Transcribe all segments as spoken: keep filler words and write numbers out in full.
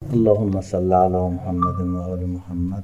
اللهم صل علی محمد و آل محمد.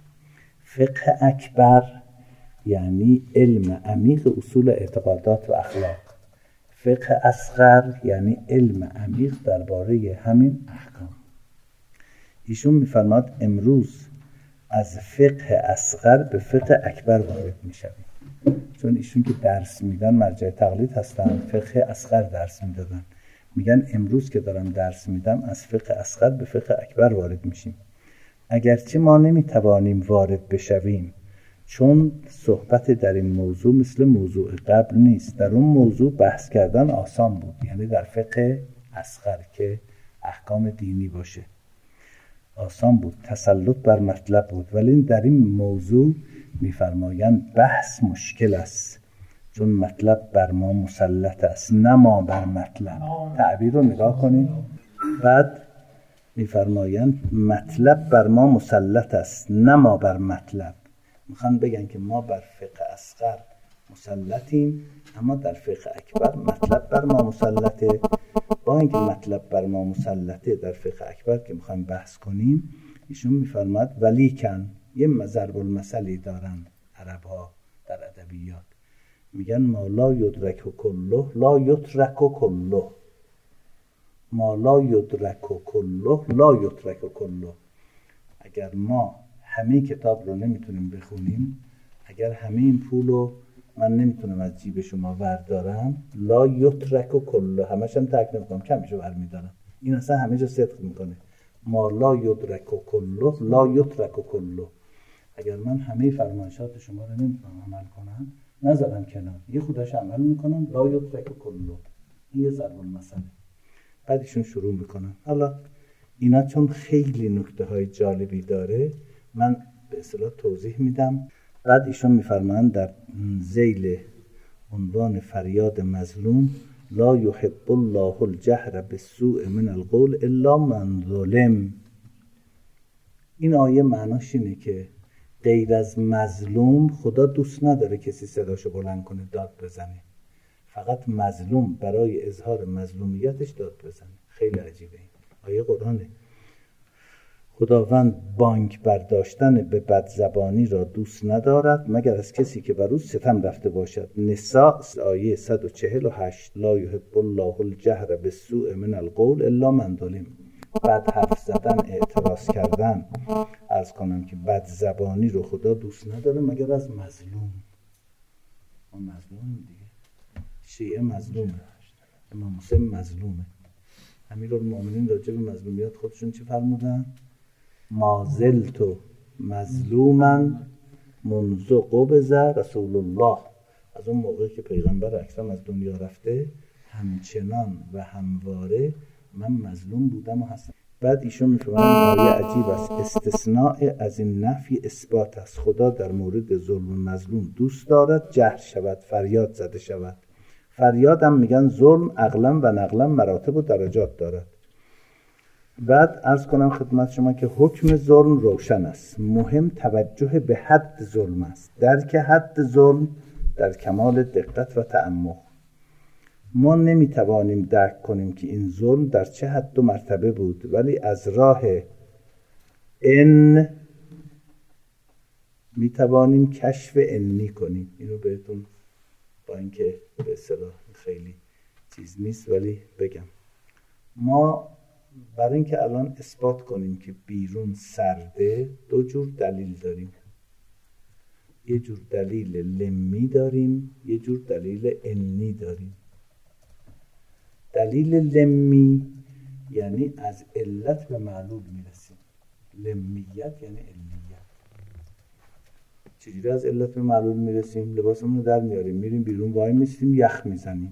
فقه اکبر یعنی علم عمیق اصول اعتقادات و اخلاق. فقه اصغر یعنی علم عمیق درباره همین احکام. ایشون می‌فرماد امروز از فقه اصغر به فقه اکبر وارد می‌شویم، چون ایشون که درس میدن مرجع تقلید هستن، فقه اصغر درس میدادن. میگن امروز که دارم درس میدم از فقه اصغر به فقه اکبر وارد میشیم. اگرچه ما نمیتوانیم وارد بشویم، چون صحبت در این موضوع مثل موضوع قبل نیست. در اون موضوع بحث کردن آسان بود، یعنی در فقه اصغر که احکام دینی باشه آسان بود، تسلط بر مطلب بود. ولی در این موضوع میفرمایند بحث مشکل است، چون مطلب بر ما مسلط است نه ما بر مطلب. تعبیر رو نگاه کنید. بعد میفرمایند مطلب بر ما مسلط است نه ما بر مطلب. میخوان بگن که ما بر فقه اصغر مسلطیم، اما در فقه اکبر مطلب بر ما مسلطه. با اینکه مطلب بر ما مسلطه در فقه اکبر که میخوایم بحث کنیم، ایشون میفرماد ولیکن یه ضرب المثلی دارن عرب ها در ادبیات، میگن ما لا یدرک کله لا یترک کله. ما لا یدرک کله لا یترک کله. اگر ما همه کتاب رو نمیتونیم بخونیم، اگر همه این پول رو من نمیتونم از جیب شما بردارم، لا یترک کله، همش هم ترک نمیکنم، کمیشو برمیدارم. این اصلا همه جا صدق میکنه. ما لا یدرک کله لا یترک کله. اگر من همه فرمایشات شما رو نمیتونم عمل کنم، نذارم کنار، یه خودش عمل میکنم، لا یترک کله. این یه ضرب المثله. بعدشون شروع میکنن. حالا اینا چون خیلی نکته های جالبی داره، من به اصطلاح توضیح میدم. بعد ایشون میفرمایند در ذیل عنوان فریاد مظلوم، لا یحب الله الجهر بالسوء من القول الا من ظلم. این آیه معناش اینه که غیر از مظلوم خدا دوست نداره کسی صداشو بلند کنه داد بزنه، فقط مظلوم برای اظهار مظلومیتش داد بزنه. خیلی عجیبه این آیه قرآنه. خداوند بانگ برداشتن به بدزبانی را دوست ندارد مگر از کسی که بر او ستم رفته باشد. نساء آیه صد و چهل و هشت، لا یحب الله الجهر بالسوء من القول الا من ظلم. بد حرف زدن، اعتراض کردن، عرض کنم که بدزبانی رو خدا دوست نداره مگر از مظلوم. ما مظلوم دیگه، شیعه مظلومه، امام حسین مظلومه. امیرالمومنین راجع به مظلومیت خودشون چی فرمودن؟ ما زلت مظلوما منذ قبض رسول الله. از اون موقعی که پیغمبر اکرم از دنیا رفته همچنان و همواره من مظلوم بودم و هستم. بعد ایشون میفرمایند آیه عجیب است، استثناء از این نفی اثبات است. خدا در مورد ظلم مظلوم دوست دارد جهر شود، فریاد زده شود. فریاد هم میگن ظلم عقلا و نقلا مراتب و درجات دارد. بعد عرض کنم خدمت شما که حکم ظلم روشن است، مهم توجه به حد ظلم است. درک حد ظلم در کمال دقت و تعمق. ما نمیتوانیم درک کنیم که این ظلم در چه حد و مرتبه بود، ولی از راه ان میتوانیم کشف انی کنیم. اینو بهتون با اینکه به اصطلاح خیلی چیز نیست ولی بگم. ما برای اینکه الان اثبات کنیم که بیرون سرده دو جور دلیل داریم. یه جور دلیل لمی داریم، یه جور دلیل انی داریم. دلیل لمی یعنی از علت به معلول میرسیم. لمیت یعنی علیت. چجوری از علت به معلول میرسیم؟ لباسمون رو در میاریم، میریم بیرون، وای میستیم، یخ میزنیم.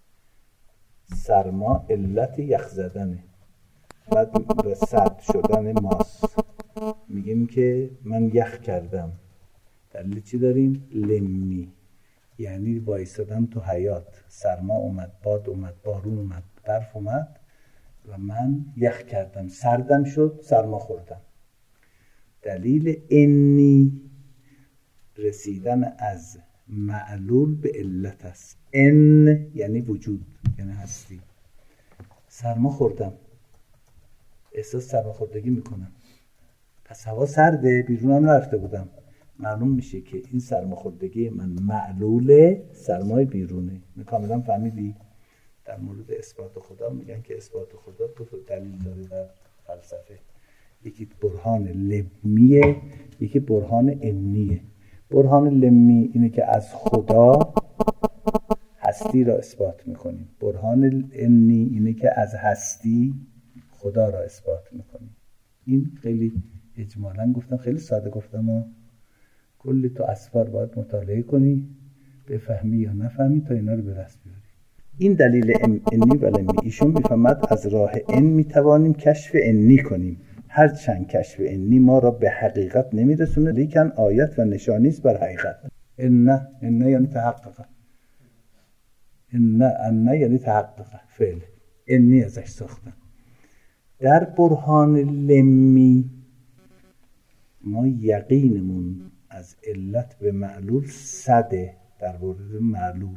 سرما علت یخ زدنه. بعد به سرد شدن ماست، میگیم که من یخ کردم. دلیل چی داریم؟ لمی، یعنی وایسادم تو حیات، سرما اومد، باد اومد، بارون اومد، برف اومد و من یخ کردم، سردم شد، سرما خوردم. دلیل انی رسیدن از معلول به علت است. ان یعنی وجود، یعنی هستی. سرما خوردم، احساس سرماخوردگی میکنم. پس هوا سرده، بیرون هم نرفته بودم، معلوم میشه که این سرماخوردگی من معلول سرمای بیرونه. کاملا فهمیدی؟ در مورد اثبات خدا میگن که اثبات خدا دو تا دلیل داره در فلسفه، یکی برهان لمیه، یکی برهان عنیه. برهان لمی اینه که از خدا هستی را اثبات میکنیم، برهان عنی اینه که از هستی خدا را اثبات میکنیم. این خیلی اجمالا گفتم، خیلی ساده گفتم ها. کلی تو اسفار باید مطالعه کنی بفهمی یا نفهمی تا اینا رو به دست بیاری. این دلیل عنی و لمی. ایشون میفهمد از راه ان میتوانیم کشف عنی کنیم، هرچند کشف عنی ما را به حقیقت نمیرسونه، لیکن آیت و نشانی است بر حقیقت. ان ان یعنی تحقق، ان ان یعنی تحقق فعل، عنی ازش ساختن. در برهان لمی ما یقینمون از علت به معلول صده در مورد معلول.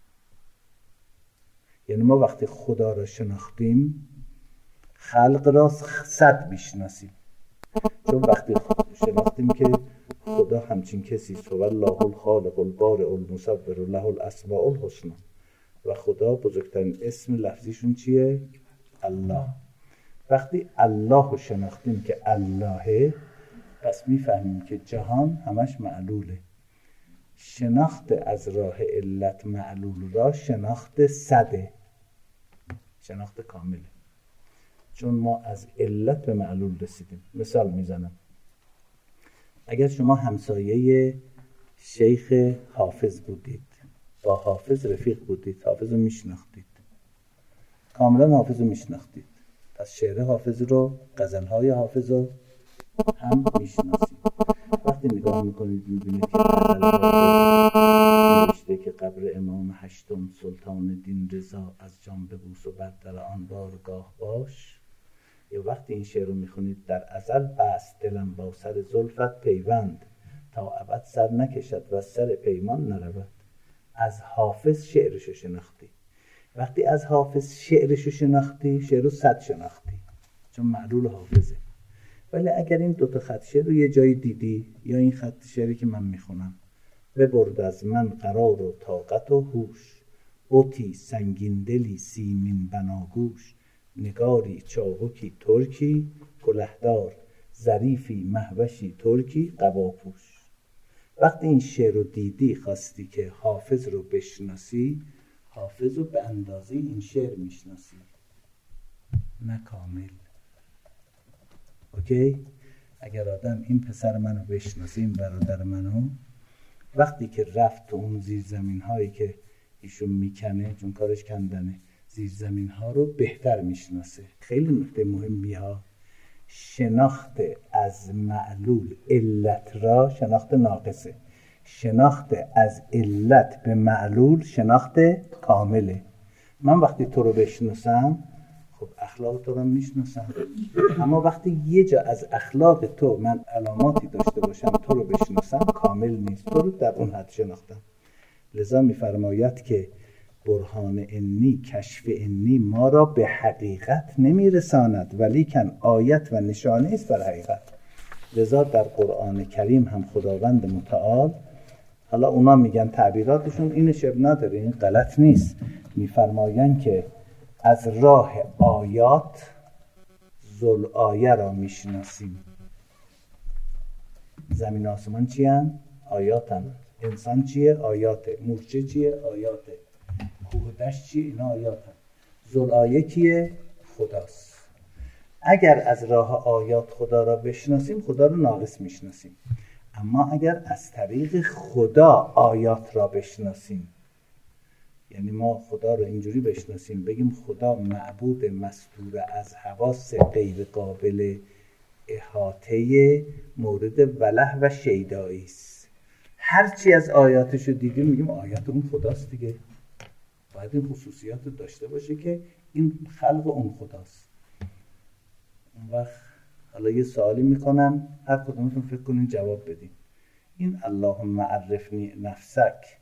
یعنی ما وقتی خدا را شناختیم خلق را صد میشناسیم، چون وقتی شناختیم که خدا همچین کسی است، والله الخالق البارئ المصور له الاسماء الحسنی، و خدا بزرگترین اسم لفظیشون چیه؟ الله. وقتی الله رو شناختیم که اللهه، پس میفهمیم که جهان همش معلوله. شناخت از راه علت معلول را شناخت صده، شناخت کامله، چون ما از علت به معلول رسیدیم. مثال میزنم، اگر شما همسایه شیخ حافظ بودید، با حافظ رفیق بودید، حافظ رو میشناختید، کاملا حافظ رو میشناختید، پس شعر حافظ رو، غزلهای حافظ رو هم میشناسید. وقتی نگاه میکنید میبینید که غزل حافظ نوشته که قبر امام هشتم سلطان دین رضا از جان ببوس و بر در آن بارگاه باش، یا وقتی این شعر رو میخونید در ازل بست دلم با سر زلفت پیوند، تا ابد سر نکشد و سر پیمان نرود. از حافظ شعرشو شناختی. وقتی از حافظ شعرشو شناختی، شعر رو صد شناختی، چون معلول حافظه. ولی اگر این دوتا خط شعر رو یه جایی دیدی، یا این خط شعری که من میخونم، ببرد از من قرار و طاقت و هوش، بتی سنگین دلی سیمین بناگوش، نگاری چابکی ترکی کلهدار، ظریفی مهوشی ترکی قباپوش. وقتی این شعر رو دیدی خواستی که حافظ رو بشناسی، حافظ رو به اندازه این شعر میشناسی، نه کامل. اوکی؟ اگر آدم این پسر منو بشناسه، این برادر منو، وقتی که رفت تو اون زیرزمین هایی که ایشون میکنه، چون کارش کندنه، زیرزمین ها رو بهتر میشناسه. خیلی نکته مهمی ها. شناخت از معلول علت را شناخت ناقصه، شناخت از علت به معلول شناخت کامله. من وقتی تو رو بشناسم، خب اخلاق تو رو میشناسم، اما وقتی یه جا از اخلاق تو من علاماتی داشته باشم تو رو بشناسم، کامل نیست، تو رو در اون حد شناختم. لذا میفرماید که برهان عنی، کشف عنی ما را به حقیقت نمیرساند، ولیکن آیت و نشانه است بر حقیقت. لذا در قرآن کریم هم خداوند متعال، حالا اونا میگن تعبیراتشون این شب نداره، این غلط نیست، میفرماین که از راه آیات ذل آیه را میشناسیم. زمین آسمان چی هم؟ آیات هم. انسان چیه؟ آیاته. مورچه چیه؟ آیاته. کوه و دشت چیه؟ اینا آیات هم. ذل آیه کیه؟ خداست. اگر از راه آیات خدا را بشناسیم، خدا رو ناقص میشناسیم. اما اگر از طریق خدا آیات را بشناسیم، یعنی ما خدا رو اینجوری بشناسیم، بگیم خدا معبود مستور از حواس غیر قابل احاطه مورد وله و شیدایی است. هرچی از آیاتش رو دیدیم میگیم آیات اون خداست دیگه. باید این خصوصیات رو داشته باشه که این خلق اون خداست. اون وقت حالا یه سوالی میکنم، هر کدومتون فکر کنین جواب بدین. این اللهم عرفنی نفسک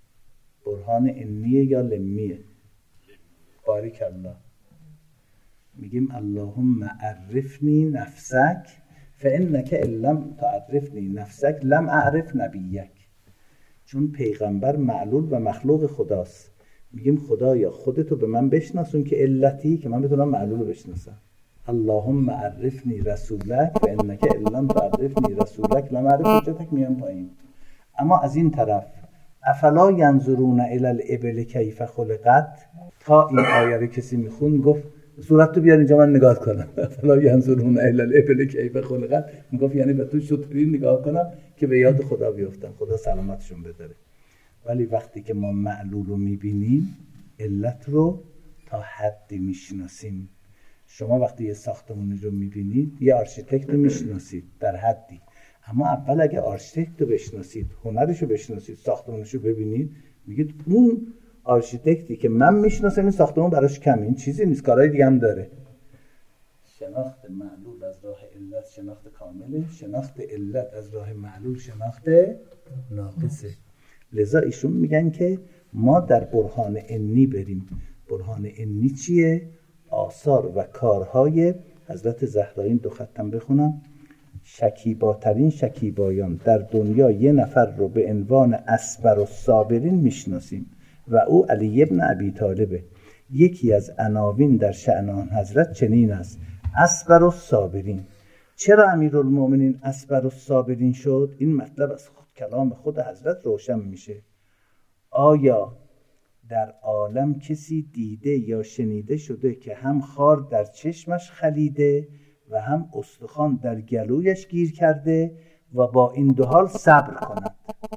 برهان عنیه یا لمیه؟ باریک الله. میگیم اللهم عرفنی نفسک فانک ان لم تعرفنی نفسک لم اعرف نبیک. چون پیغمبر معلول و مخلوق خداست، میگیم خدایا خودتو به من بشناسون که علتی که من بتونم معلول رو بشناسم. اللهم عرفنی رسولک فانک ان لم تعرفنی رسولک لم اعرف حجتک. میام پایین. اما از این طرف افلا ینظرون الی الابل کیف خلقت، تا این آیه رو کسی میخون گفت صورت تو بیار اینجا من نگاه کنم. افلا ینظرون الی الابل کیف خلقت میگفت یعنی به تو شطوری نگاه کنم که به یاد خدا بیفتم، خدا سلامتشون بداره. ولی وقتی که ما معلول رو میبینیم علت رو تا حدی میشناسیم. شما وقتی یه ساختمانی رو میبینید یه آرشیتکت رو میشناسید در حدی، اما اول اگه آرشیتکت رو بشناسید، هنرش رو بشناسید، ساختمانش رو ببینید، میگید اون آرشیتکتی که من میشناسم این ساختمان براش کمه، این چیزی نیست، کارهای دیگه هم داره. شناخت معلول از راه علت شناخت کامله، شناخت علت از راه معلول شناخت ناقصه. لذا ایشون میگن که ما در برهان انی بریم. برهان انی چیه؟ آثار و کارهای حضرت زهرا. این دو خطم بخونم. شکیباترین شکیبایان در دنیا یه نفر رو به عنوان اصبر الصابرین میشناسیم و او علی ابن ابی طالبه. یکی از عناوین در شأن آن حضرت چنین است: اصبر الصابرین. چرا امیرالمومنین اصبر الصابرین شد؟ این مطلب از خود کلام خود حضرت روشن میشه. آیا در عالم کسی دیده یا شنیده شده که هم خار در چشمش خلیده و هم استخوان در گلویش گیر کرده و با این دو حال صبر کند؟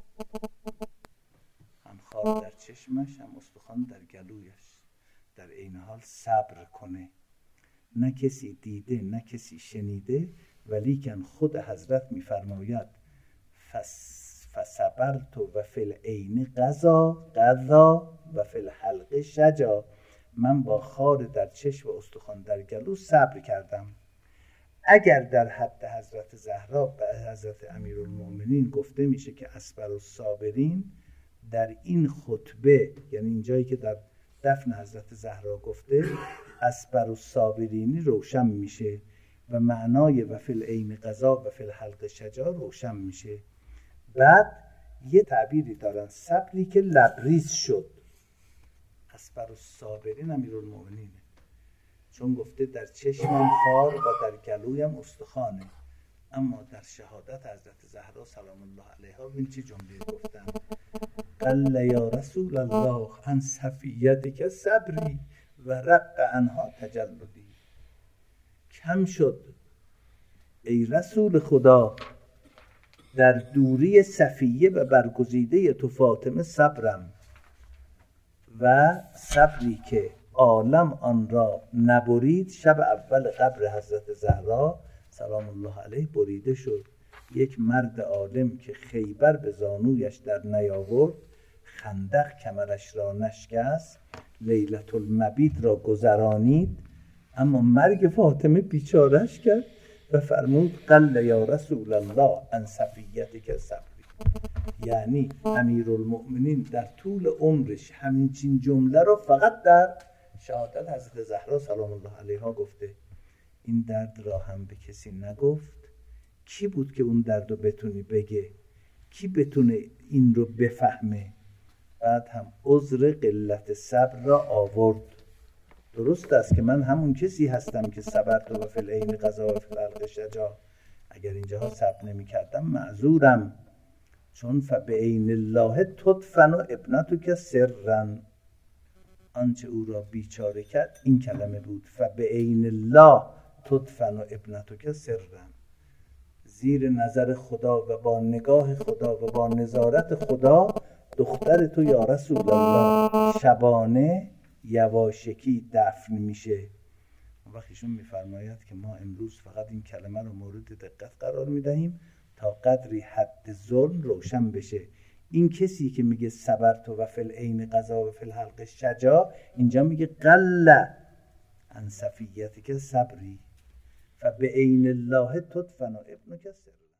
هم خار در چشمش هم استخوان در گلویش، در این حال صبر کنه. نه کسی دیده نه کسی شنیده، ولیکن خود حضرت میفرماید فصبرت و فی العین قضا قضا و فی الحلق شجا. من با خار در چشم و استخوان در گلو صبر کردم. اگر در حد حضرت زهرا به حضرت امیرالمومنین گفته میشه که اصبر الصابرین، در این خطبه یعنی این جایی که در دفن حضرت زهرا گفته اصبر الصابرینی روشن میشه و معنای و فی العین قضا و فی الحلق شجا روشن میشه. بعد یه تعبیری دارن، صبری که لبریز شد. اصبر الصابرین امیرالمومنینه، چون گفته در چشمم خار و در گلویم استخوانه. اما در شهادت حضرت زهرا سلام الله علیها این چه جمله گفتن؟ قل یا رسول الله عن صفیتک صبری و رق عنها تجلدی. کم شد ای رسول خدا در دوری صفیه و برگزیده تو فاطمه صبرم، و صبری که عالم آن را نبرید شب اول قبر حضرت زهرا سلام الله علیه بریده شد. یک مرد عالم که خیبر به زانویش در نیاورد، خندق کمرش را نشکست، لیلة المبیت را گذرانید، اما مرگ فاطمه بیچارش کرد و فرمود قل یا رسول الله عن صفیتک صبری. یعنی امیرالمؤمنین در طول عمرش همچین جمله رو فقط در شهادت حضرت زهرا سلام الله علیها گفته. این درد را هم به کسی نگفت. کی بود که اون درد رو بتونی بگه؟ کی بتونه این رو بفهمه؟ بعد هم عذر قلت صبر را آورد. درست است که من همون کسی هستم که صبرت و فی العین قضا و فی الحلق شجا. اگر اینجاها صبر نمی کردم معذورم، چون فبعین الله تدفن ابنتک سرا. آنچه او را بیچاره کرد این کلمه بود، فبعین الله تدفن ابنتک سرا. زیر نظر خدا و با نگاه خدا و با نظارت خدا دختر تو یا رسول الله شبانه یواشکی دفن میشه. وقتیشون میفرماید که ما امروز فقط این کلمه رو مورد دقت قرار میدهیم تا قدری حد ظلم روشن بشه. این کسی که میگه صبرت و فی العین قضا و فی الحلق شجا، اینجا میگه قل عن صفیتک صبری فبعین الله تدفن ابنک سرا.